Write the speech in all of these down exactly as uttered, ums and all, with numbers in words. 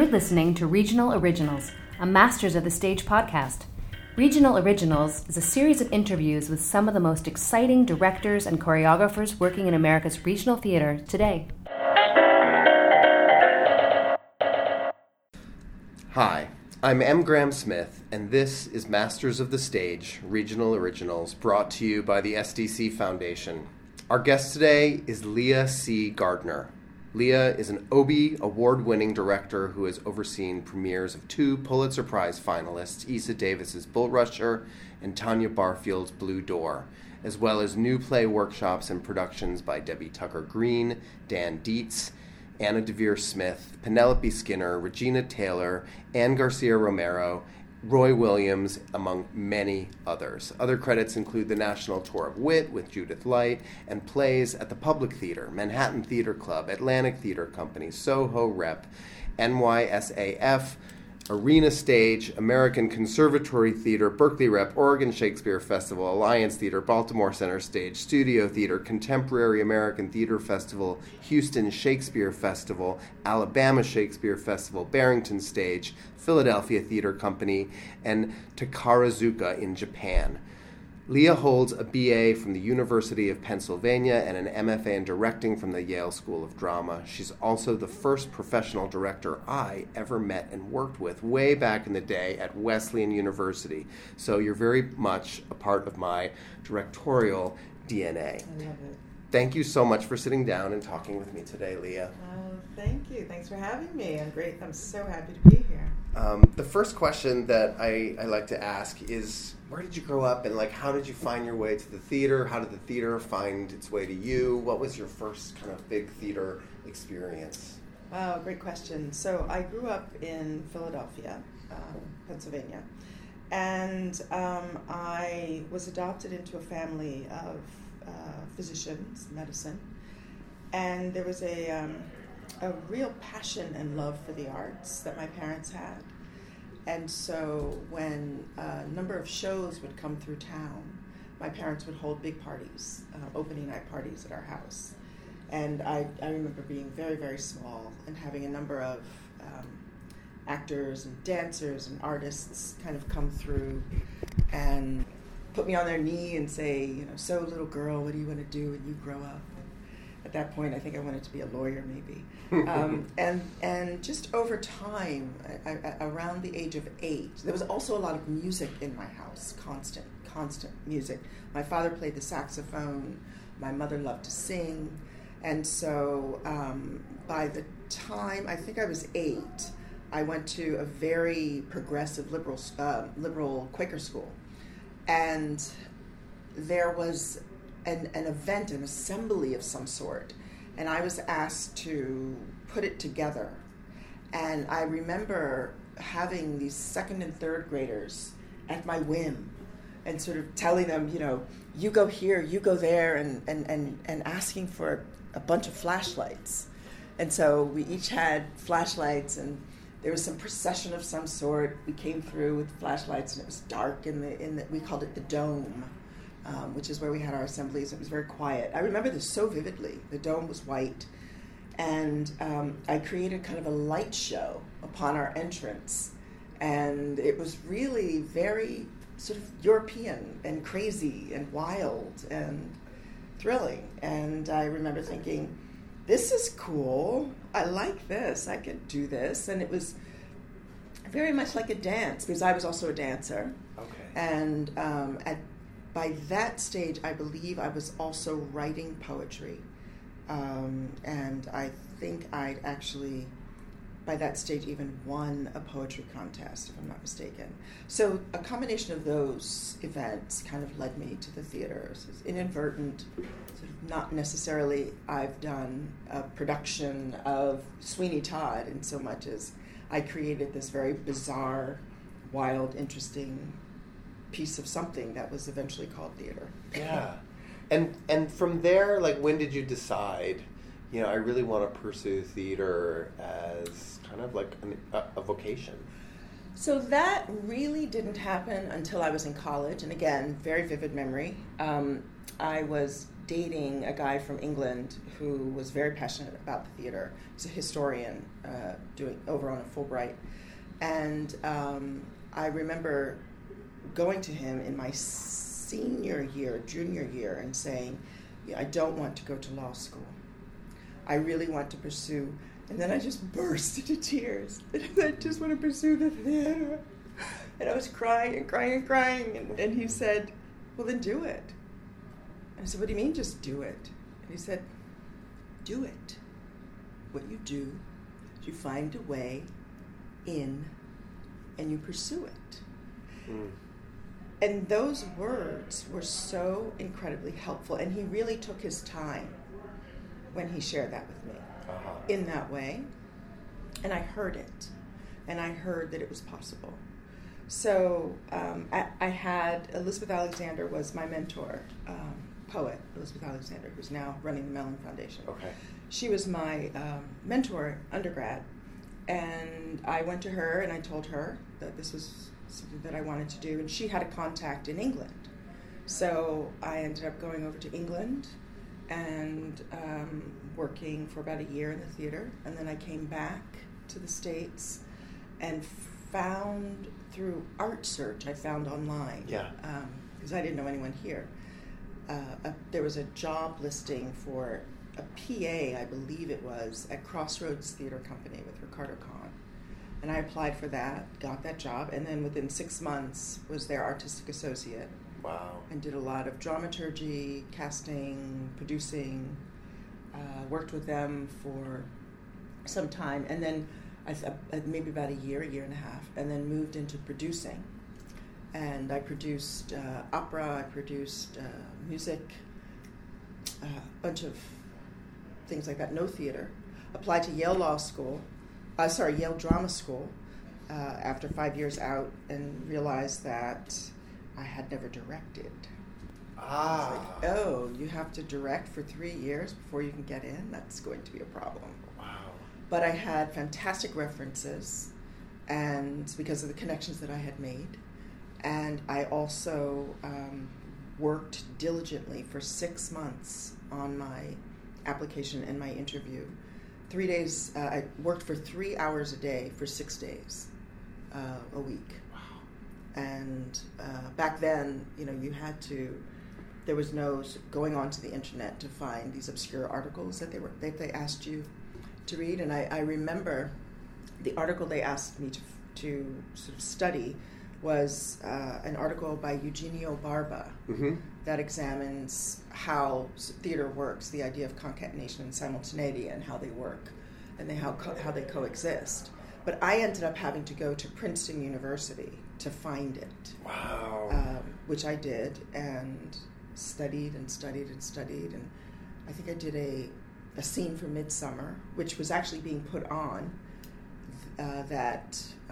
listening to Regional Originals, a Masters of the Stage podcast. Regional Originals is a series of interviews with some of the most exciting directors and choreographers working in America's regional theater today. Hi, I'm M. Graham Smith, and this is Masters of the Stage, Regional Originals, brought to you by the S D C Foundation. Our guest today is Leah C. Gardner. Leah is an Obie award-winning director who has overseen premieres of two Pulitzer Prize finalists, Issa Davis's Bull Rusher and Tanya Barfield's Blue Door, as well as new play workshops and productions by Debbie Tucker Green, Dan Dietz, Anna Devere Smith, Penelope Skinner, Regina Taylor, Ann Garcia Romero, Roy Williams, among many others. Other credits include the National Tour of Wit with Judith Light and plays at the Public Theater, Manhattan Theater Club, Atlantic Theater Company, Soho Rep, N Y S A F, Arena Stage, American Conservatory Theater, Berkeley Rep, Oregon Shakespeare Festival, Alliance Theater, Baltimore Center Stage, Studio Theater, Contemporary American Theater Festival, Houston Shakespeare Festival, Alabama Shakespeare Festival, Barrington Stage, Philadelphia Theater Company, and Takarazuka in Japan. Leah holds a B A from the University of Pennsylvania and an M F A in directing from the Yale School of Drama. She's also the first professional director I ever met and worked with way back in the day at Wesleyan University. So you're very much a part of my directorial D N A. I love it. Thank you so much for sitting down and talking with me today, Leah. Oh, thank you. Thanks for having me. I'm great. I'm so happy to be here. Um, the first question that I, I like to ask is, where did you grow up, and like how did you find your way to the theater? How did the theater find its way to you? What was your first kind of big theater experience? Oh, great question. So I grew up in Philadelphia, um, Pennsylvania, and um, I was adopted into a family of uh, physicians, medicine, and there was a um, a real passion and love for the arts that my parents had. And so when a number of shows would come through town, my parents would hold big parties, uh, opening night parties at our house. And I, I remember being very, very small and having a number of um, actors and dancers and artists kind of come through and put me on their knee and say, you know, so little girl, what do you want to do when you grow up? At that point, I think I wanted to be a lawyer, maybe. Um, and and just over time, I, I, around the age of eight, there was also a lot of music in my house, constant, constant music. My father played the saxophone. My mother loved to sing. And so um, by the time, I think I was eight, I went to a very progressive liberal, uh, liberal Quaker school. And there was An, an event, an assembly of some sort, and I was asked to put it together. And I remember having these second and third graders at my whim and sort of telling them, you know, you go here, you go there, and, and, and, and asking for a bunch of flashlights. And so we each had flashlights, and there was some procession of some sort. We came through with flashlights, and it was dark in the, in the we called it the Dome. Um, which is where we had our assemblies. It was very quiet. I remember this so vividly. The dome was white, and um, I created kind of a light show upon our entrance, and it was really very sort of European and crazy and wild and thrilling. And I remember thinking, this is cool. I like this. I could do this. And it was very much like a dance, because I was also a dancer. Okay. And um, at By that stage, I believe I was also writing poetry. Um, and I think I'd actually, by that stage, even won a poetry contest, if I'm not mistaken. So a combination of those events kind of led me to the theater. So it's inadvertent, sort of not necessarily I've done a production of Sweeney Todd in so much as I created this very bizarre, wild, interesting piece of something that was eventually called theater. Yeah. And and from there, like, when did you decide, you know, I really want to pursue theater as kind of like an, a, a vocation? So that really didn't happen until I was in college. And again, very vivid memory. Um, I was dating a guy from England who was very passionate about the theater. He's a historian uh, doing over on a Fulbright. And um, I remember going to him in my senior year, junior year, and saying, yeah, I don't want to go to law school. I really want to pursue, and then I just burst into tears. I just want to pursue the theater. And I was crying and crying and crying, and, and he said, well, then do it. And I said, what do you mean just do it? And he said, do it. What you do is you find a way in and you pursue it. Mm. And those words were so incredibly helpful, and he really took his time when he shared that with me uh-huh. in that way. And I heard it, and I heard that it was possible. So um, I, I had, Elizabeth Alexander was my mentor, um, poet Elizabeth Alexander, who's now running the Mellon Foundation. Okay. She was my um, mentor undergrad, and I went to her and I told her that this was something that I wanted to do, and she had a contact in England. So I ended up going over to England and um, working for about a year in the theater, and then I came back to the States and found through Art Search, I found online, yeah, because um, I didn't know anyone here. Uh, a, there was a job listing for a P A, I believe it was, at Crossroads Theater Company with Ricardo Kahn. And I applied for that, got that job, and then within six months was their artistic associate. Wow. And did a lot of dramaturgy, casting, producing, uh, worked with them for some time, and then I th- maybe about a year, a year and a half, and then moved into producing. And I produced uh, opera, I produced uh, music, a uh, bunch of things like that, no theater. Applied to Yale Law School, uh, sorry, Yale Drama School uh, after five years out, and realized that I had never directed. Ah. Like, oh, you have to direct for three years before you can get in? That's going to be a problem. Wow. But I had fantastic references, and because of the connections that I had made. And I also um, worked diligently for six months on my application and my interview. Three days, uh, I worked for three hours a day for six days uh, a week. Wow. And uh, back then, you know, you had to, there was no going onto the internet to find these obscure articles that they were that they asked you to read. And I, I remember the article they asked me to to sort of study was uh, an article by Eugenio Barba mm-hmm. that examines how theater works, the idea of concatenation and simultaneity, and how they work, and they, how co- how they coexist. But I ended up having to go to Princeton University to find it. Wow. Um, which I did, and studied and studied and studied, and I think I did a a scene for Midsummer, which was actually being put on uh, that. Uh,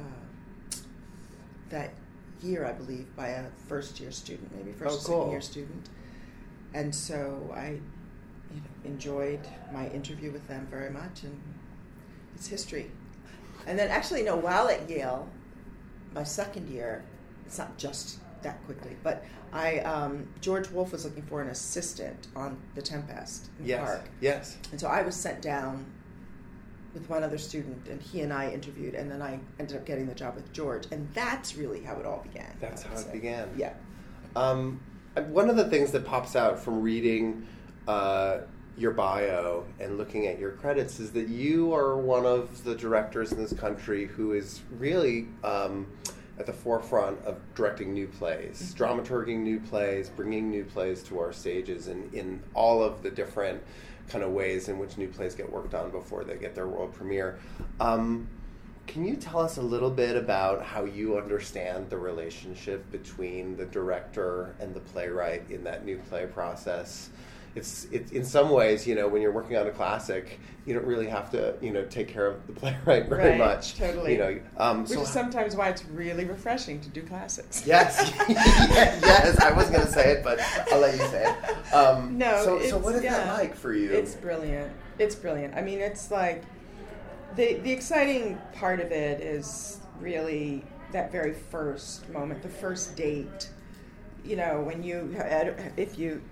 that year, I believe, by a first-year student, maybe first oh, or cool. second-year student. And so I you know, enjoyed my interview with them very much, and it's history. And then actually, no, while at Yale, my second year, it's not just that quickly, but I um, George Wolfe was looking for an assistant on The Tempest in yes. the park. Yes. And so I was sent down with one other student, and he and I interviewed, and then I ended up getting the job with George, and that's really how it all began. That's how say. it began. Yeah. Um, one of the things that pops out from reading uh, your bio and looking at your credits is that you are one of the directors in this country who is really um, at the forefront of directing new plays, mm-hmm. dramaturging new plays, bringing new plays to our stages, and in all of the different kind of ways in which new plays get worked on before they get their world premiere. Um, can you tell us a little bit about how you understand the relationship between the director and the playwright in that new play process? It's, it's in some ways, you know, when you're working on a classic, you don't really have to, you know, take care of the playwright very right, much. Totally. You know, um, Which so is sometimes why it's really refreshing to do classics. Yes, yes. I was going to say it, but I'll let you say it. Um, no. So, it's, so what is yeah, that like for you? It's brilliant. It's brilliant. I mean, it's like the the exciting part of it is really that very first moment, the first date. You know, when you, if you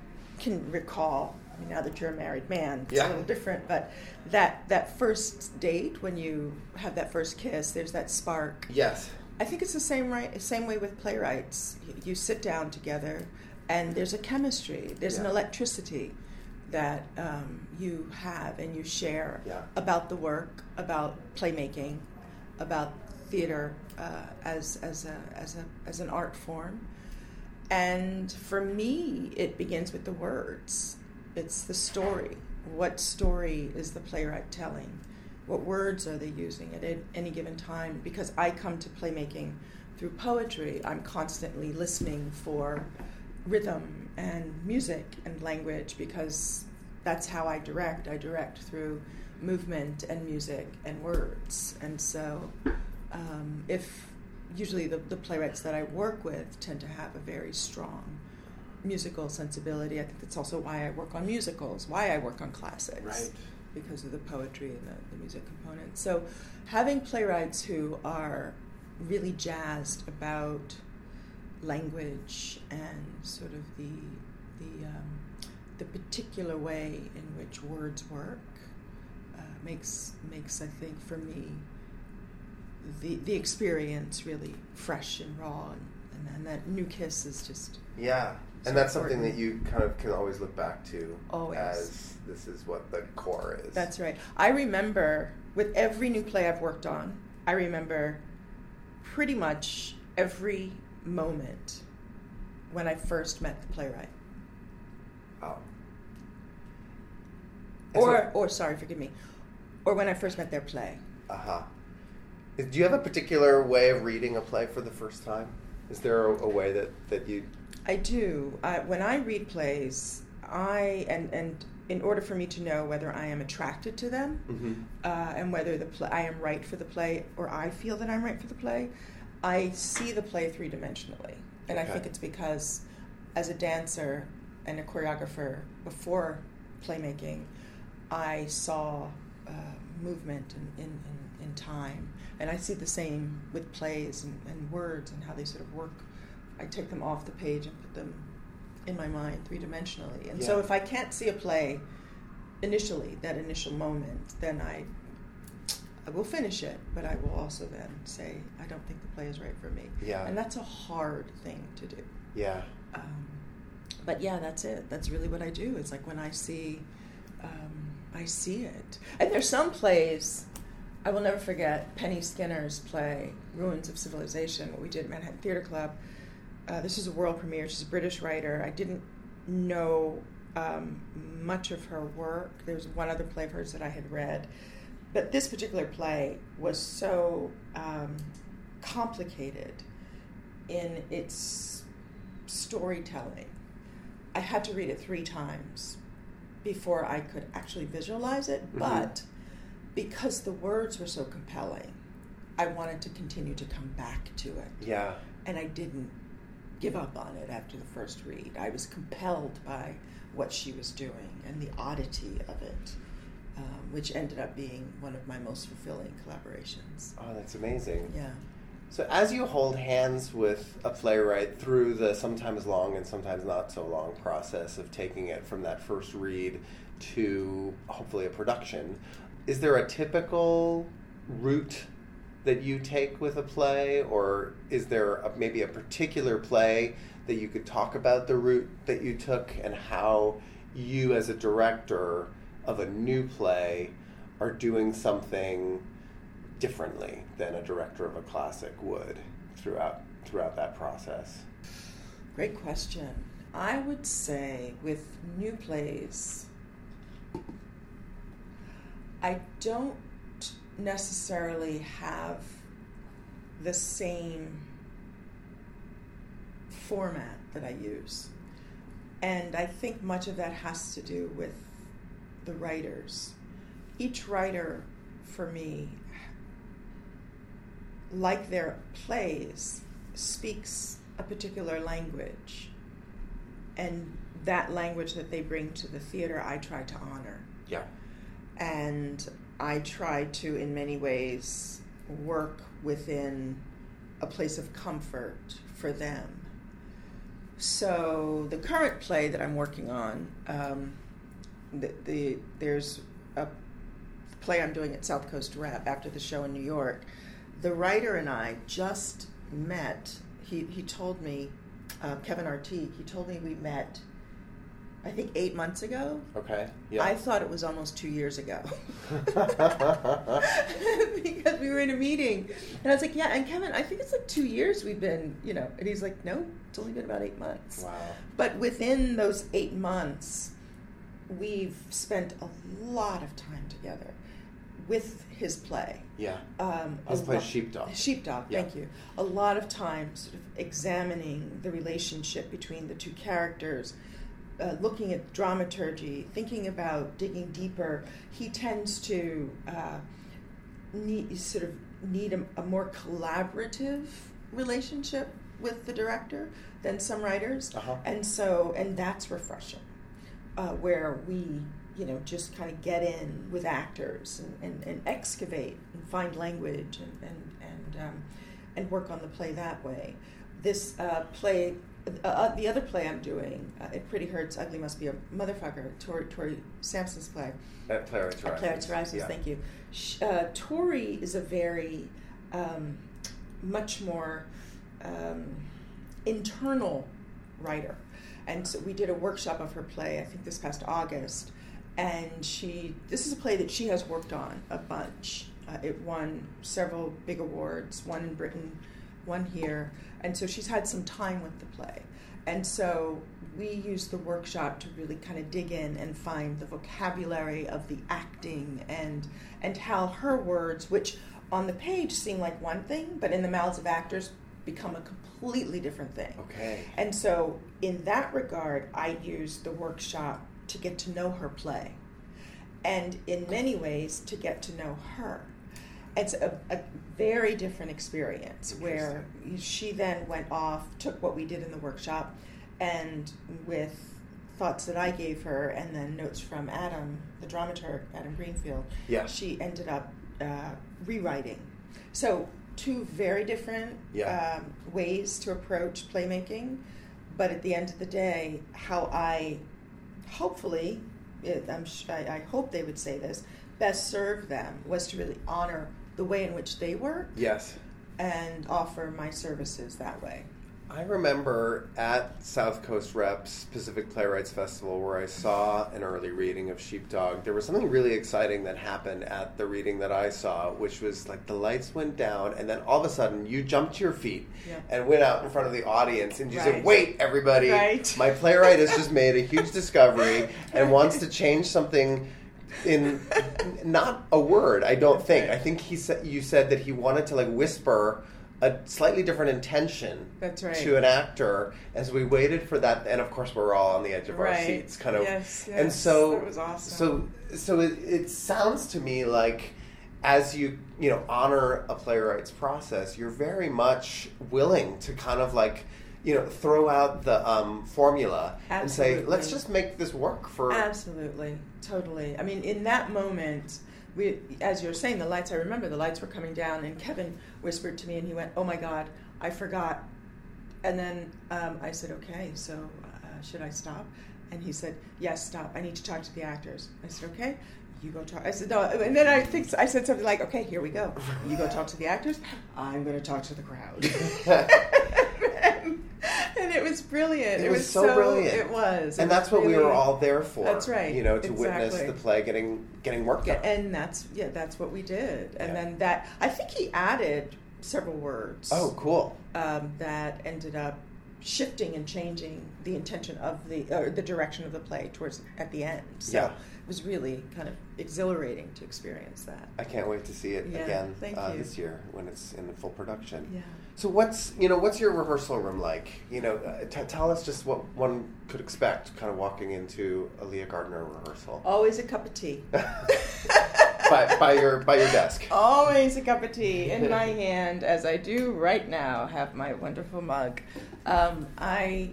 can recall, I mean, now that you're a married man, it's Yeah. a little different, but that that first date, when you have that first kiss, there's that spark. Yes. I think it's the same right, same way with playwrights. You, you sit down together, and there's a chemistry, there's an Yeah. electricity that um, you have and you share Yeah. about the work, about playmaking, about theater uh, as as a as a as an art form. And for me, it begins with the words. It's the story. What story is the playwright telling? What words are they using at any given time? Because I come to playmaking through poetry, I'm constantly listening for rhythm and music and language, because that's how I direct. I direct through movement and music and words. And so um, if usually the, the playwrights that I work with tend to have a very strong musical sensibility. I think that's also why I work on musicals, why I work on classics. Right. Because of the poetry and the, the music component. So having playwrights who are really jazzed about language and sort of the the um, the particular way in which words work uh, makes makes I think for me the the experience really fresh and raw, and, and, and that new kiss is just Yeah. so And that's important. something that you kind of can always look back to Always. as this is what the core is. That's right. I remember with every new play I've worked on, I remember pretty much every moment when I first met the playwright. Oh. Or, or sorry, forgive me, or when I first met their play. Uh-huh. Do you have a particular way of reading a play for the first time? Is there a, a way that, that you... I do. I, when I read plays, I and and in order for me to know whether I am attracted to them, Mm-hmm. uh, and whether the play, I am right for the play, or I feel that I'm right for the play, I see the play three dimensionally, and Okay. I think it's because, as a dancer and a choreographer before playmaking, I saw uh, movement in, in, in, in time, and I see the same with plays and, and words and how they sort of work. I take them off the page and put them in my mind three-dimensionally. And so Yeah. if I can't see a play initially, that initial moment, then I I will finish it, but I will also then say, I don't think the play is right for me. Yeah. And that's a hard thing to do. Yeah. Um, but yeah, that's it. That's really what I do. It's like when I see, um, I see it. And there's some plays, I will never forget Penny Skinner's play, Ruins of Civilization, what we did at Manhattan Theatre Club. Uh, this is a world premiere. She's a British writer. I didn't know um, much of her work. There was one other play of hers that I had read. But this particular play was so um, complicated in its storytelling. I had to read it three times before I could actually visualize it. Mm-hmm. But because the words were so compelling, I wanted to continue to come back to it. Yeah. And I didn't give up on it after the first read. I was compelled by what she was doing and the oddity of it, um, which ended up being one of my most fulfilling collaborations. Oh, that's amazing. Yeah. So as you hold hands with a playwright through the sometimes long and sometimes not so long process of taking it from that first read to hopefully a production, is there a typical route that you take with a play, or is there a, maybe a particular play that you could talk about the route that you took and how you as a director of a new play are doing something differently than a director of a classic would throughout throughout that process? Great question. I would say with new plays, I don't necessarily have the same format that I use. And I think much of that has to do with the writers. Each writer, for me, like their plays, speaks a particular language. And that language that they bring to the theater, I try to honor. Yeah. And I try to, in many ways, work within a place of comfort for them. so the current play that I'm working on, um, the, the there's a play I'm doing at South Coast Rep after the show in New York. The writer and I just met. He he told me, uh, Kevin Artigue, he told me we met, I think eight months ago. Okay. Yeah. I thought it was almost two years ago. Because we were in a meeting. And I was like, yeah, and Kevin, I think it's like two years we've been, you know. And he's like, no, it's only been about eight months. Wow. But within those eight months, we've spent a lot of time together with his play. Yeah. Um, His play lo- Sheepdog. Sheepdog, Yeah. thank you. A lot of time sort of examining the relationship between the two characters, uh, looking at dramaturgy, thinking about digging deeper. He tends to uh, need, sort of need a, a more collaborative relationship with the director than some writers. Uh-huh. And so, and that's refreshing, uh, where we, you know, just kind of get in with actors and, and, and excavate and find language and and and, um, and work on the play that way. This uh, play, uh, the other play I'm doing, uh, It Pretty Hurts, Ugly Must Be a Motherfucker, Tori, Tori Sampson's play. At Playwrights Rises. Playwrights Rises, Yeah. thank you. Sh- Uh, Tori is a very, um, much more um, internal writer. And so we did a workshop of her play, I think this past August, and she, this is a play that she has worked on a bunch. Uh, it won several big awards, one in Britain, one here, and so she's had some time with the play. And so we used the workshop to really kind of dig in and find the vocabulary of the acting and and how her words, which on the page seem like one thing, but in the mouths of actors become a completely different thing. Okay. And so in that regard, I used the workshop to get to know her play, and in many ways to get to know her. It's a, a very different experience where she then went off, took what we did in the workshop, and with thoughts that I gave her and then notes from Adam, the dramaturg, Adam Greenfield, Yeah. she ended up uh, rewriting. So two very different Yeah. um, ways to approach playmaking, but at the end of the day, how I hopefully, it, I'm, sh- I, I hope they would say this, best serve them was to really honor the way in which they work Yes. and offer my services that way. I remember at South Coast Rep's Pacific Playwrights Festival where I saw an early reading of Sheepdog. There was something really exciting that happened at the reading that I saw, which was like the lights went down and then all of a sudden you jumped to your feet Yeah. and went out in front of the audience and you Right. said, wait, everybody, Right. my playwright has just made a huge discovery and wants to change something in not a word, I don't That's think. right. I think he said you said that he wanted to like whisper a slightly different intention That's right. to an actor as we waited for that, and of course we're all on the edge of our Right. seats, kind of. Yes, and yes. so, That was awesome. so, so it, it sounds to me like, as you you know honor a playwright's process, you're very much willing to kind of like, you know, throw out the um, formula and say, Absolutely. let's just make this work for. Absolutely, totally. I mean, in that moment, we, as you're saying, the lights, I remember the lights were coming down, and Kevin whispered to me, and he went, oh my God, I forgot. And then um, I said, okay, so uh, should I stop? And he said, yes, stop. I need to talk to the actors. I said, okay, you go talk. I said, no. And then I think I said something like, okay, here we go. You go talk to the actors. I'm going to talk to the crowd. And it was brilliant. It It, was was, so brilliant. It was. It and was that's what we really- were all there for. That's right. You know, to witness Exactly. the play getting getting worked Yeah, on. and that's yeah, that's what we did. And Yeah. then that I think he added several words. Oh, cool. Um, that ended up shifting and changing the intention of the or the direction of the play towards at the end. So Yeah. it was really kind of exhilarating to experience that. I can't wait to see it Yeah, again thank uh, you. this year when it's in full production. Yeah. So what's you know what's your rehearsal room like? You know, uh, t- tell us just what one could expect, kind of walking into a Leah Gardner rehearsal. Always a cup of tea. by, by your by your desk. Always a cup of tea in my hand, as I do right now. Have my wonderful mug. Um, I,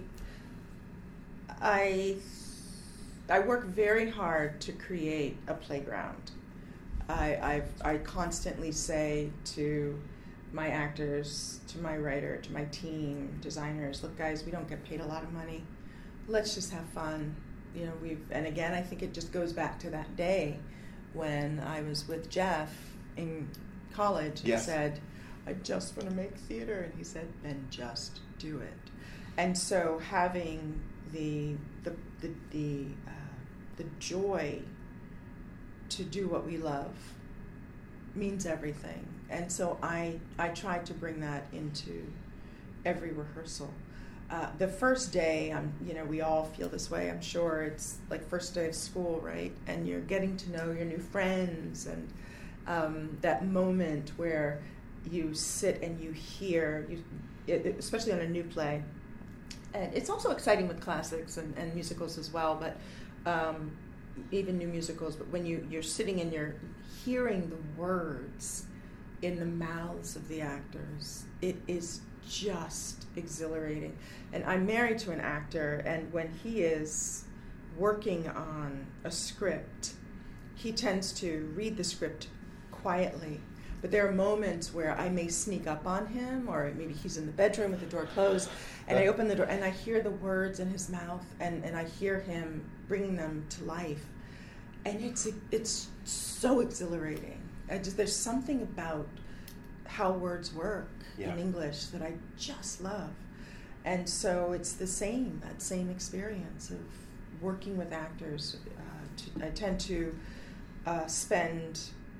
I, I work very hard to create a playground. I I've, I constantly say to my actors, to my writer, to my team, designers, look guys, we don't get paid a lot of money. Let's just have fun. You know, we've, and again, I think it just goes back to that day when I was with Jeff in college and yes. said, I just want to make theater. And he said, then just do it. And so having the, the, the, the, uh, the joy to do what we love means everything. And so I, I tried to bring that into every rehearsal. Uh, the first day, um, you know, we all feel this way, I'm sure. It's like first day of school, right? And you're getting to know your new friends, and um, that moment where you sit and you hear, you, it, especially on a new play. And it's also exciting with classics and, and musicals as well, but um, even new musicals. But when you, you're sitting and you're hearing the words in the mouths of the actors, it is just exhilarating. And I'm married to an actor, and when he is working on a script, he tends to read the script quietly. But there are moments where I may sneak up on him, or maybe he's in the bedroom with the door closed, and I open the door and I hear the words in his mouth, and, and I hear him bringing them to life. And it's it's so exhilarating. I just, there's something about how words work yeah. in English that I just love. And so it's the same, that same experience of working with actors. Uh, to, I tend to uh, spend,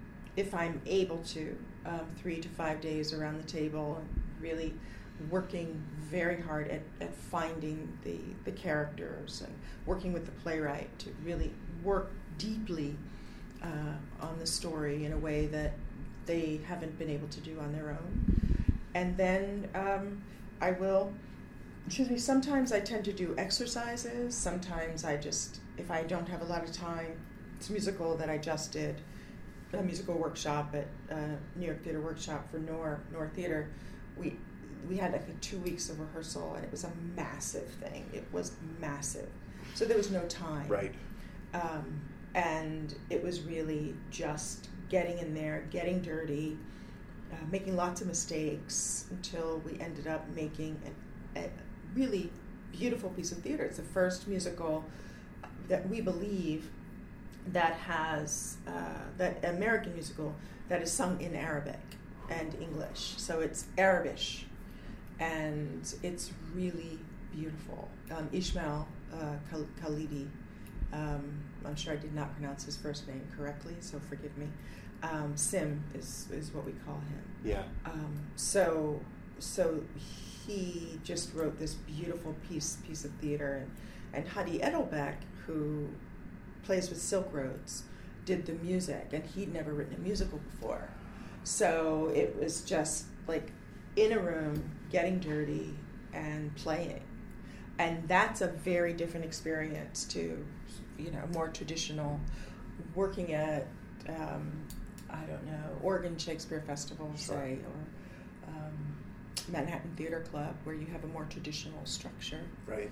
if I'm able to, um, three to five days around the table, and really working very hard at, at finding the, the characters and working with the playwright to really work deeply uh, on the story in a way that they haven't been able to do on their own. And then um, I will, excuse me, sometimes I tend to do exercises. Sometimes I just, if I don't have a lot of time, it's a musical that I just did, a musical workshop at uh, New York Theater Workshop for Noor, Noor Theater. We we had like a two weeks of rehearsal, and it was a massive thing. It was massive. So there was no time. Right. Um, and it was really just getting in there, getting dirty, uh, making lots of mistakes until we ended up making a, a really beautiful piece of theater. It's the first musical that we believe that has, uh, that American musical that is sung in Arabic and English. So it's Arabish, and it's really beautiful. Um, Ismail uh, Khal- Khalidi, um, I'm sure I did not pronounce his first name correctly, so forgive me. Um, Sim is, is what we call him. Yeah. Um, so so he just wrote this beautiful piece piece of theater, and, and Hadi Edelbeck, who plays with Silk Roads, did the music, and he'd never written a musical before. So it was just like in a room, getting dirty and playing. And that's a very different experience to, you know, more traditional working at, um, I don't know, Oregon Shakespeare Festival, Sure. say, or um, Manhattan Theater Club, where you have a more traditional structure. Right.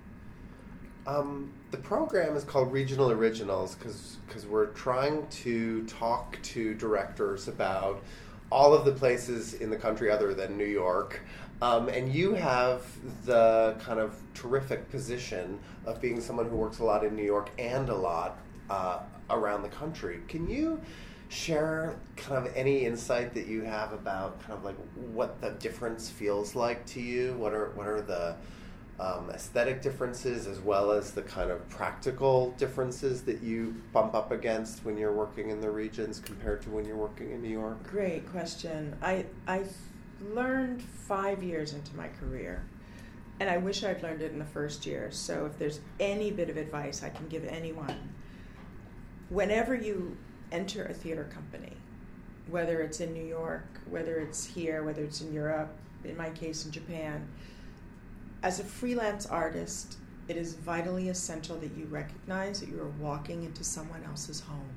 Um, the program is called Regional Originals because because we're trying to talk to directors about all of the places in the country other than New York. Um, and you have the kind of terrific position of being someone who works a lot in New York and a lot uh, around the country. Can you share kind of any insight that you have about kind of like what the difference feels like to you? What are what are the um, aesthetic differences as well as the kind of practical differences that you bump up against when you're working in the regions compared to when you're working in New York? Great question. I I learned five years into my career, and I wish I'd learned it in the first year. So if there's any bit of advice I can give anyone, whenever you enter a theater company, whether it's in New York, whether it's here, whether it's in Europe, in my case in Japan, as a freelance artist, it is vitally essential that you recognize that you are walking into someone else's home.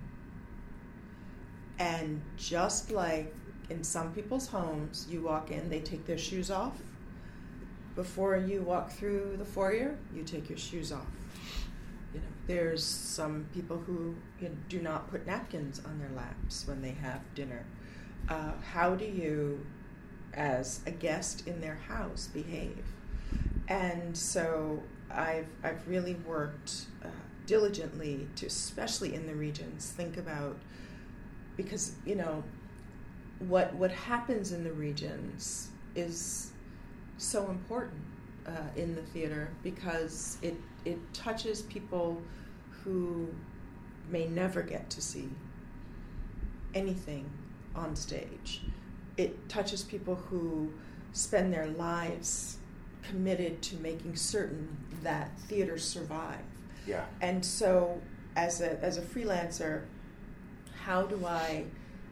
And just like in some people's homes, you walk in, they take their shoes off. Before you walk through the foyer, you take your shoes off. You know, there's some people who you know, do not put napkins on their laps when they have dinner. Uh, how do you as a guest in their house behave. And so I've I've really worked uh, diligently to, especially in the regions, think about, because you know what what happens in the regions is so important uh, in the theater, because it it touches people who may never get to see anything on stage. It touches people who spend their lives committed to making certain that theaters survive. Yeah. And so as a as a freelancer, how do I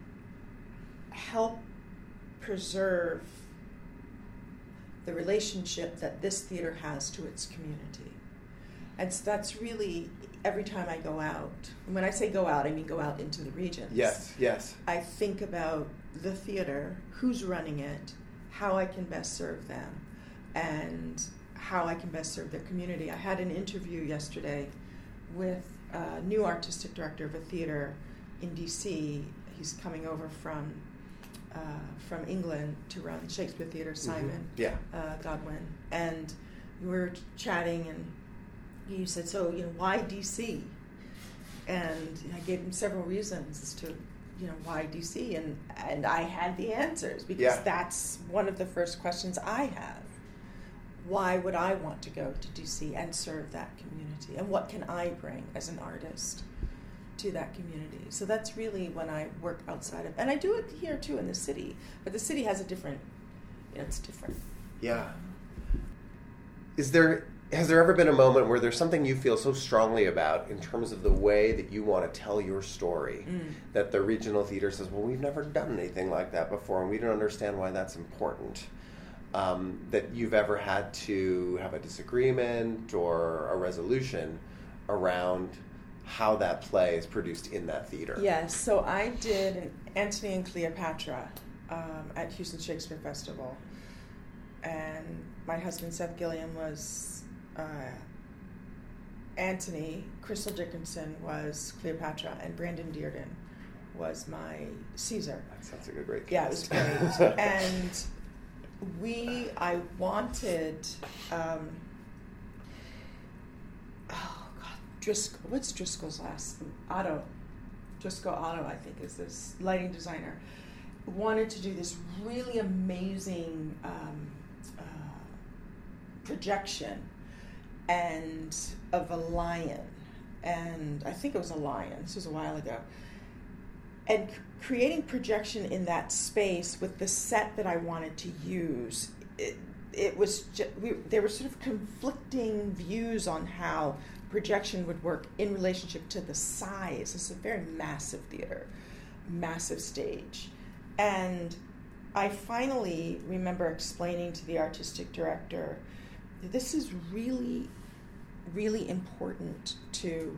help preserve the relationship that this theater has to its community? And so that's really, every time I go out, and when I say go out, I mean go out into the regions. Yes, yes. I think about the theater, who's running it, how I can best serve them, and how I can best serve their community. I had an interview yesterday with a new artistic director of a theater in D C. He's coming over from uh, from England to run Shakespeare Theatre, Simon mm-hmm. yeah. uh, Godwin. And we were chatting, and he said, so, you know, why D C? And I gave him several reasons as to, you know, why D C? And, and I had the answers, because yeah. that's one of the first questions I have. Why would I want to go to D C and serve that community? And what can I bring as an artist to that community? So that's really when I work outside of, and I do it here too in the city, but the city has a different, you know, it's different. Yeah. Is there, has there ever been a moment where there's something you feel so strongly about in terms of the way that you want to tell your story, mm. that the regional theater says, well, we've never done anything like that before, and we don't understand why that's important? Um, that you've ever had to have a disagreement or a resolution around how that play is produced in that theater? Yes, so I did an Antony and Cleopatra um, at Houston Shakespeare Festival, and my husband Seth Gilliam was uh, Antony, Crystal Dickinson was Cleopatra, and Brandon Dearden was my Caesar. That sounds like a great cast. Yeah, it was great. And we, I wanted, um, oh God, Driscoll, what's Driscoll's last? Otto, Driscoll Otto, I think, is this lighting designer, wanted to do this really amazing um, uh, projection and of a lion, and I think it was a lion, this was a while ago, and creating projection in that space with the set that I wanted to use, it, it was just, we, there were sort of conflicting views on how projection would work in relationship to the size. It's a very massive theater, massive stage. And I finally remember explaining to the artistic director, this is really, really important to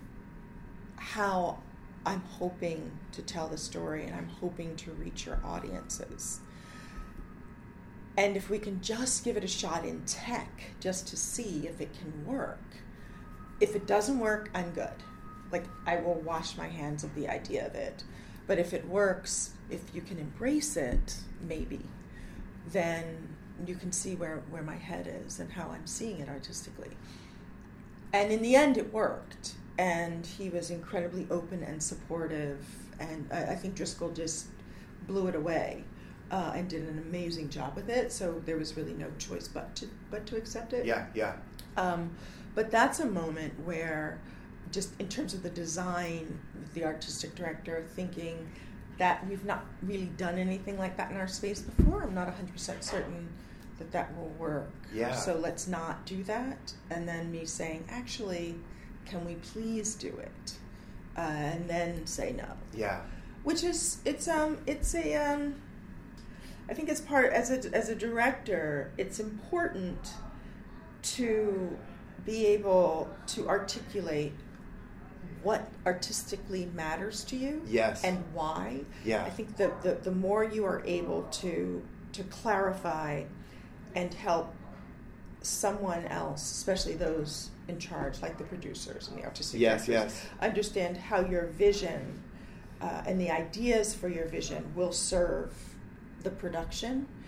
how I'm hoping to tell the story, and I'm hoping to reach your audiences. And if we can just give it a shot in tech, just to see if it can work. If it doesn't work, I'm good. Like, I will wash my hands of the idea of it. But if it works, if you can embrace it, maybe, then you can see where, where my head is and how I'm seeing it artistically. And in the end, it worked. And he was incredibly open and supportive, and I, I think Driscoll just blew it away uh, and did an amazing job with it. So there was really no choice but to but to accept it. Yeah, yeah. Um, but that's a moment where, just in terms of the design, the artistic director thinking that we've not really done anything like that in our space before. I'm not one hundred percent certain that that will work. Yeah. So let's not do that. And then me saying, actually, can we please do it? Uh, and then say no. Yeah. Which is, it's um, it's a, um, I think as part, as a, as a director, it's important to be able to articulate what artistically matters to you. Yes. And why. Yeah. I think the, the, the more you are able to, to clarify and help someone else, especially those in charge, like the producers and the artistic yes, directors, yes. understand how your vision uh, and the ideas for your vision will serve the production,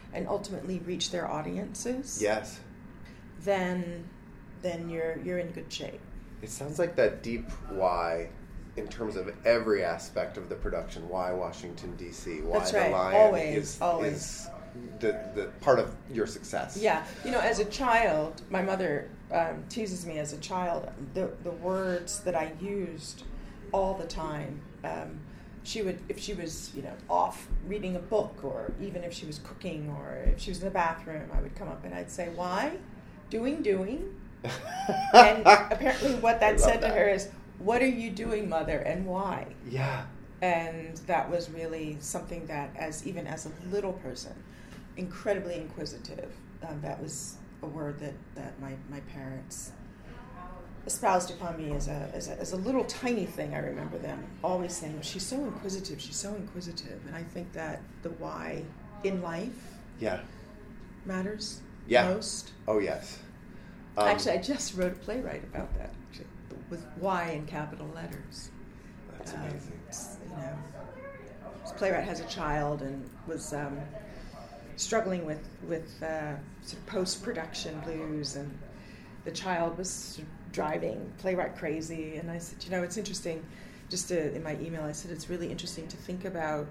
and ultimately reach their audiences, Yes. then then you're you're in good shape. It sounds like that deep why in terms of every aspect of the production. Why Washington, D C? Why That's the right. Lion Always, is, always. is the, the part of your success. Yeah, you know, as a child, my mother um, teases me as a child. The the words that I used all the time. Um, she would, if she was, you know, off reading a book, or even if she was cooking, or if she was in the bathroom, I would come up and I'd say, "Why? Doing, doing." And apparently, what that said that. to her is, "What are you doing, Mother, and why?" Yeah. And that was really something that, as even as a little person, incredibly inquisitive. Um, that was a word that, that my, my parents espoused upon me as a, as a as a little tiny thing. I remember them always saying, "She's so inquisitive. She's so inquisitive." And I think that the why in life Yeah. matters Yeah. most. Oh, yes. Um, Actually, I just wrote a playwright about that, actually, with why in capital letters. That's Um, amazing. You know, this playwright has a child and was um, struggling with with uh, sort of post-production blues, and the child was sort of driving playwright crazy. And I said, you know, it's interesting. Just to, in my email, I said it's really interesting to think about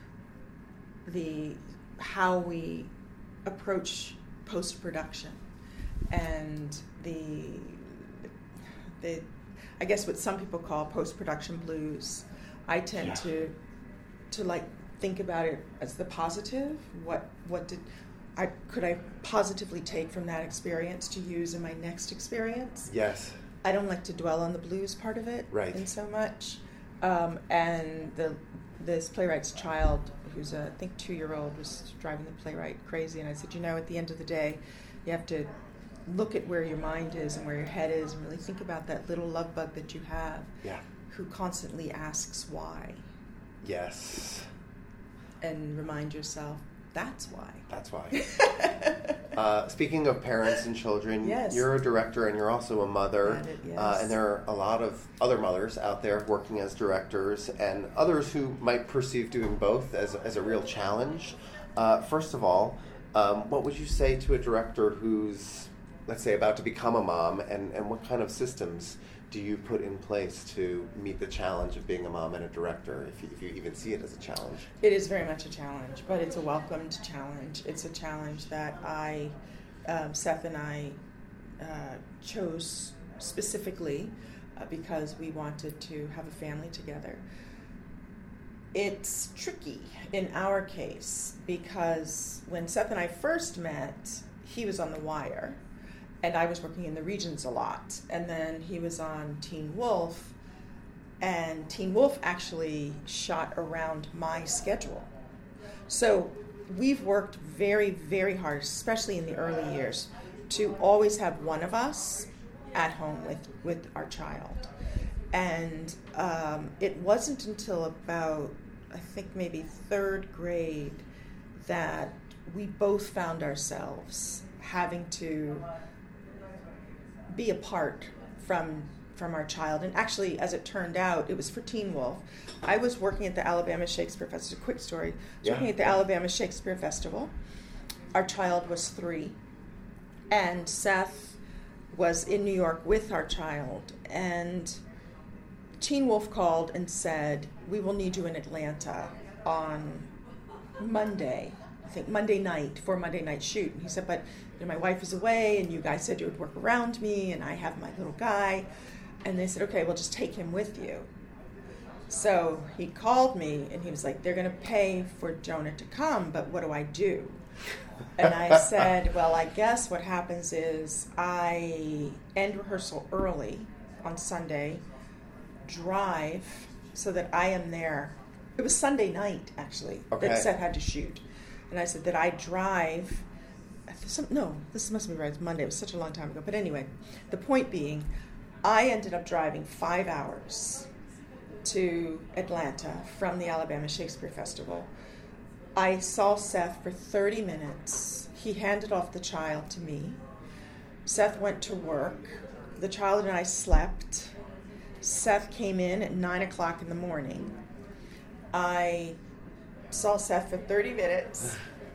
the how we approach post-production and the the I guess what some people call post-production blues. I tend Yeah. to to like think about it as the positive. What what did I could I positively take from that experience to use in my next experience? Yes. I don't like to dwell on the blues part of it Right. in so much. Um, and the this playwright's child, who's a, I think two-year-old, was driving the playwright crazy. And I said, you know, at the end of the day, you have to look at where your mind is and where your head is, and really think about that little love bug that you have, Yeah. who constantly asks why, Yes. and remind yourself that's why. That's why. Uh, speaking of parents and children, Yes. you're a director and you're also a mother. Got it, yes. uh, and there are a lot of other mothers out there working as directors, and others who might perceive doing both as, as a real challenge. Uh, first of all, um, what would you say to a director who's, let's say, about to become a mom, and, and what kind of systems do you put in place to meet the challenge of being a mom and a director, if you, if you even see it as a challenge? It is very much a challenge, but it's a welcomed challenge. It's a challenge that I, um, Seth and I, uh, chose specifically uh, because we wanted to have a family together. It's tricky in our case because when Seth and I first met, he was on The Wire, and I was working in the regions a lot. And then he was on Teen Wolf, and Teen Wolf actually shot around my schedule. So we've worked very, very hard, especially in the early years, to always have one of us at home with, with our child. And um, it wasn't until about, I think maybe third grade, that we both found ourselves having to be apart from from our child. And actually, as it turned out, it was for Teen Wolf. I was working at the Alabama Shakespeare Festival. Quick story. I was Yeah. working at the Alabama Shakespeare Festival. Our child was three, and Seth was in New York with our child. And Teen Wolf called and said, "We will need you in Atlanta on Monday." I think Monday night for a Monday night shoot. And he said, but you know, my wife is away, and you guys said you would work around me, and I have my little guy. And they said, okay, well, just take him with you. So he called me, and he was like, they're going to pay for Jonah to come, but what do I do? And I said, well, I guess what happens is I end rehearsal early on Sunday, drive so that I am there. It was Sunday night, actually, Okay. that Seth had to shoot. And I said that I drive, some, no, this must be right, it's Monday, it was such a long time ago. But anyway, the point being, I ended up driving five hours to Atlanta from the Alabama Shakespeare Festival. I saw Seth for thirty minutes. He handed off the child to me. Seth went to work. The child and I slept. Seth came in at nine o'clock in the morning. I saw Seth for thirty minutes,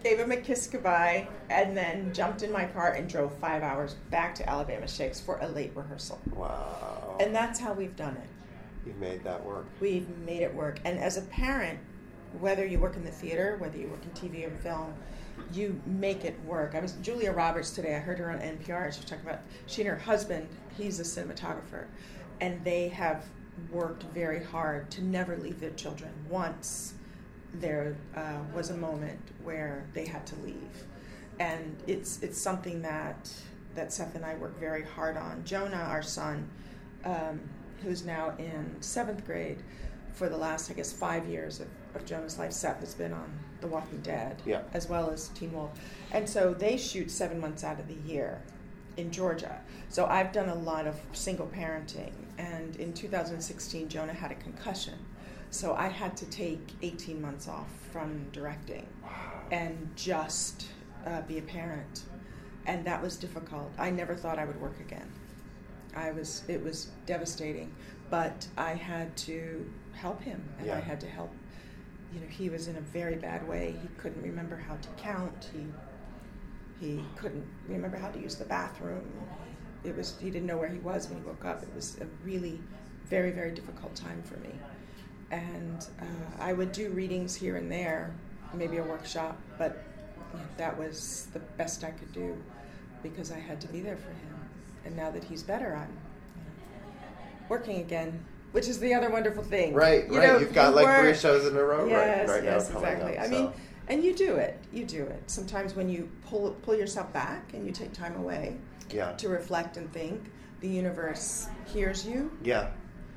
gave him a kiss goodbye, and then jumped in my car and drove five hours back to Alabama Shakes for a late rehearsal. Wow. And that's how we've done it. You've made that work. We've made it work. And as a parent, whether you work in the theater, whether you work in T V or film, you make it work. I was Julia Roberts today. I heard her on N P R. She was talking about she and her husband. He's a cinematographer, and they have worked very hard to never leave their children. Once there uh, was a moment where they had to leave, and it's it's something that that Seth and I work very hard on. Jonah, our son, um, who's now in seventh grade, for the last I guess five years of, of Jonah's life, Seth has been on The Walking Dead, yeah. as well as Teen Wolf, and so they shoot seven months out of the year in Georgia. So I've done a lot of single parenting, and in two thousand sixteen, Jonah had a concussion. So I had to take eighteen months off from directing and just uh, be a parent. And that was difficult. I never thought I would work again. I was, it was devastating, but I had to help him, and yeah. I had to help. You know, he was in a very bad way. He couldn't remember how to count. He he couldn't remember how to use the bathroom. It was, he didn't know where he was when he woke up. It was a really very, very difficult time for me. And uh, I would do readings here and there, maybe a workshop, but you know, that was the best I could do because I had to be there for him. And now that he's better, I'm you know, working again, which is the other wonderful thing. Right, you right. know, You've got you like work, three shows in a row yes, right, right yes, now coming exactly. up. I So. mean, and you do it. You do it. Sometimes when you pull pull yourself back and you take time away yeah. to reflect and think, the universe hears you. Yeah.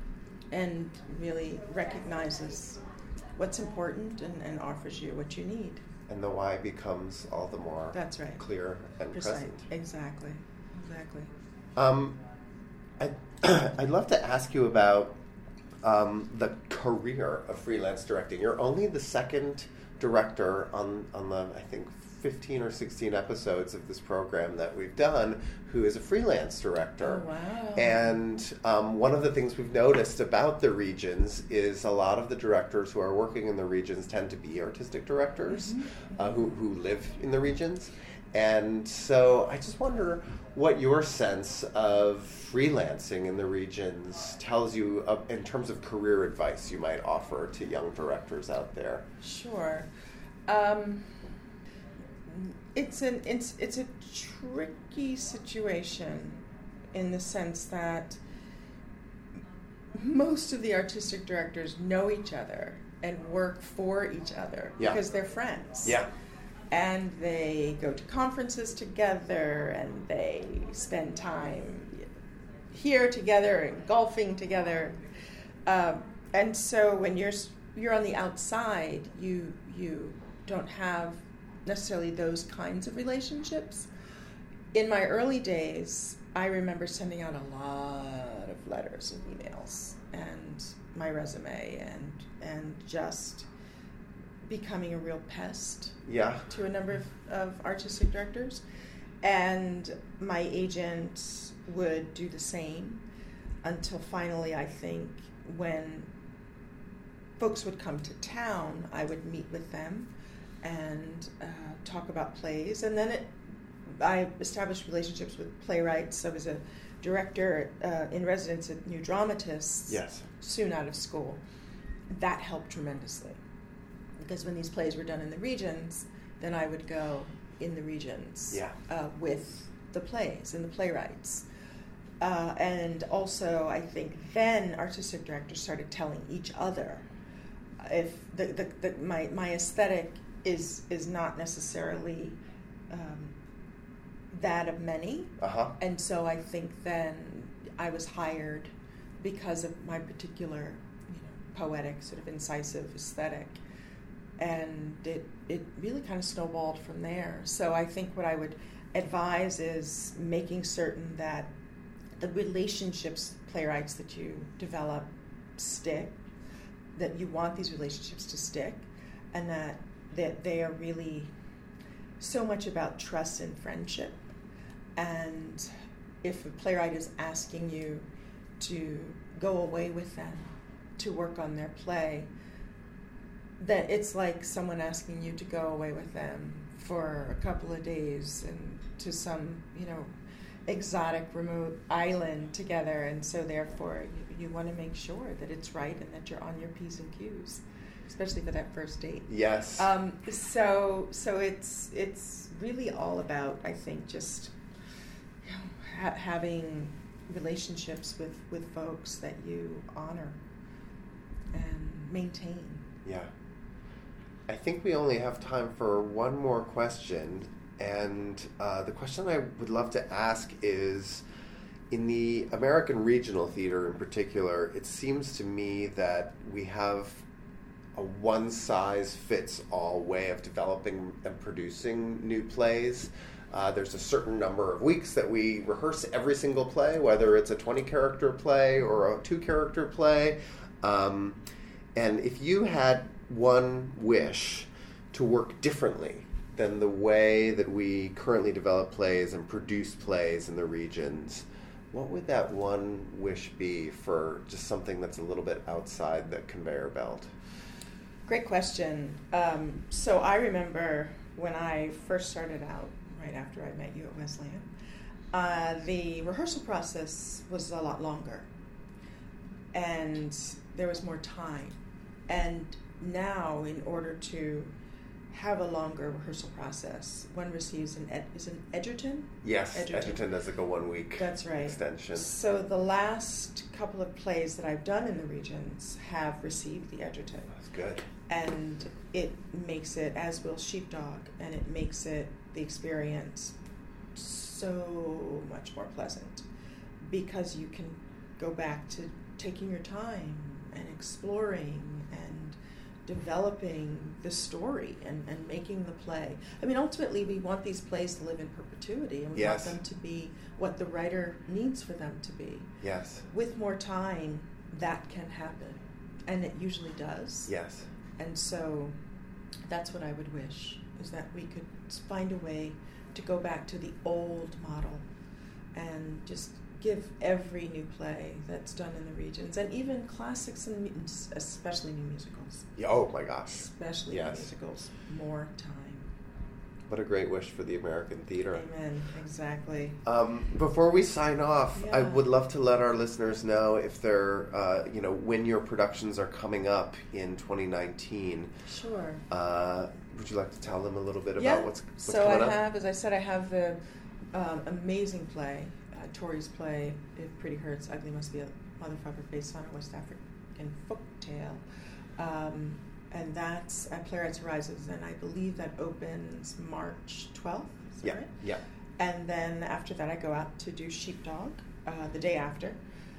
And really recognizes what's important and, and offers you what you need. And the why becomes all the more That's right. clear and Precise. present. Exactly. Exactly. Um, I'd, I'd love to ask you about um, the career of freelance directing. You're only the second director on, on the, I think, fifteen or sixteen episodes of this program that we've done who is a freelance director. Oh, wow. And um, one of the things we've noticed about the regions is a lot of the directors who are working in the regions tend to be artistic directors mm-hmm. uh, who, who live in the regions. And so I just wonder what your sense of freelancing in the regions tells you of, in terms of career advice you might offer to young directors out there. Sure. Um, it's an it's it's a tricky situation in the sense that most of the artistic directors know each other and work for each other yeah. because they're friends. Yeah. And they go to conferences together, and they spend time here together and golfing together. Um, and so when you're you're on the outside, you you don't have necessarily those kinds of relationships. In my early days, I remember sending out a lot of letters and emails and my resume and and just becoming a real pest yeah. to a number of, of artistic directors. And my agent would do the same until finally, I think, when folks would come to town, I would meet with them and uh, talk about plays. And then it, I established relationships with playwrights. I was a director uh, in residence at New Dramatists yes. soon out of school. That helped tremendously. Because when these plays were done in the regions, then I would go in the regions yeah. uh, with the plays and the playwrights. Uh, and also, I think then artistic directors started telling each other if the, the, the my my aesthetic is is not necessarily um, that of many. Uh-huh. And so I think then I was hired because of my particular, you know, poetic, sort of incisive aesthetic. And it, it really kind of snowballed from there. So I think what I would advise is making certain that the relationships, playwrights that you develop stick, that you want these relationships to stick, and that, that they are really so much about trust and friendship. And if a playwright is asking you to go away with them to work on their play, that it's like someone asking you to go away with them for a couple of days and to some, you know, exotic remote island together, and so therefore you, you want to make sure that it's right and that you're on your P's and Q's, especially for that first date. Yes. Um, so so it's it's really all about, I think, just you know, ha- having relationships with, with folks that you honor and maintain. Yeah. I think we only have time for one more question, and uh, the question I would love to ask is, in the American regional theater in particular, it seems to me that we have a one-size-fits-all way of developing and producing new plays. Uh, there's a certain number of weeks that we rehearse every single play, whether it's a twenty-character play or a two-character play. Um, and if you had one wish to work differently than the way that we currently develop plays and produce plays in the regions, what would that one wish be for just something that's a little bit outside the conveyor belt? Great question. Um, so I remember when I first started out, right after I met you at Wesleyan, uh, the rehearsal process was a lot longer, and there was more time. And now, in order to have a longer rehearsal process, one receives an ed- is an Edgerton? Yes, Edgerton. Edgerton does like a one-week That's right. extension. So the last couple of plays that I've done in the regions have received the Edgerton. That's good. And it makes it, as will Sheepdog, and it makes it, the experience, so much more pleasant, because you can go back to taking your time and exploring and developing the story and, and making the play. I mean, ultimately, we want these plays to live in perpetuity, and we Yes. want them to be what the writer needs for them to be. Yes. With more time, that can happen, and it usually does. Yes. And so that's what I would wish, is that we could find a way to go back to the old model and just give every new play that's done in the regions, and even classics, and mu- especially new musicals, Yeah, oh my gosh. especially Yes. new musicals, more time. What a great wish for the American theater. Amen. Exactly. Um, before we sign off, I Yeah. would love to let our listeners know if they're, uh, you know, when your productions are coming up in twenty nineteen. Sure. Uh, would you like to tell them a little bit Yeah. about what's, what's so coming I up? have, as I said, I have the um, amazing play, uh, Tori's play, If Pretty Hurts, Ugly Must Be a Motherfucker, based on a West African folk tale. Um, and that's at Playwrights Horizons, and I believe that opens March twelfth, is that Yeah, right? yeah. And then after that, I go out to do Sheepdog uh, the day after,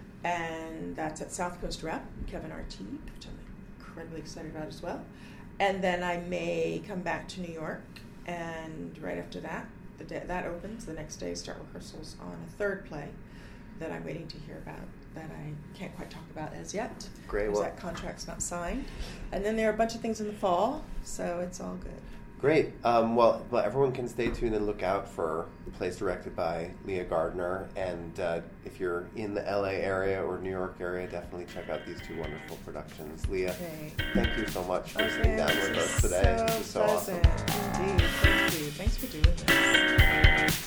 and that's at South Coast Rep, Kevin Artide, which I'm incredibly excited about as well. And then I may come back to New York, and right after that, the day that opens, the next day start rehearsals on a third play that I'm waiting to hear about, that I can't quite talk about as yet. Great. Because Well, that contract's not signed. And then there are a bunch of things in the fall, so it's all good. great. Um, well, well, everyone can stay tuned and look out for plays directed by Leah Gardner. And uh, if you're in the L A area or New York area, definitely check out these two wonderful productions. Leah, Okay. thank you so much for Okay, sitting down this with us is today. So This is so awesome. pleasant. Indeed. Thank you. Thanks for doing this.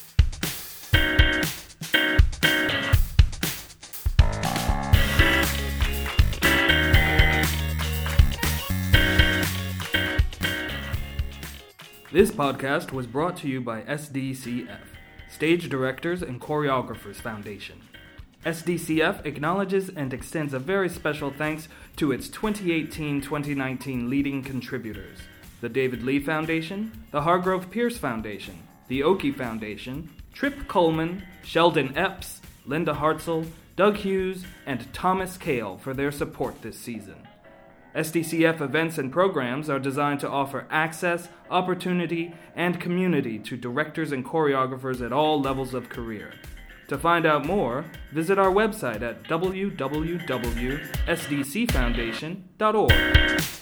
This podcast was brought to you by S D C F, Stage Directors and Choreographers Foundation. S D C F acknowledges and extends a very special thanks to its twenty eighteen twenty nineteen leading contributors: the David Lee Foundation, the Hargrove Pierce Foundation, the Oki Foundation, Trip Coleman, Sheldon Epps, Linda Hartzell, Doug Hughes, and Thomas Kale for their support this season. S D C F events and programs are designed to offer access, opportunity, and community to directors and choreographers at all levels of career. To find out more, visit our website at w w w dot s d c foundation dot org.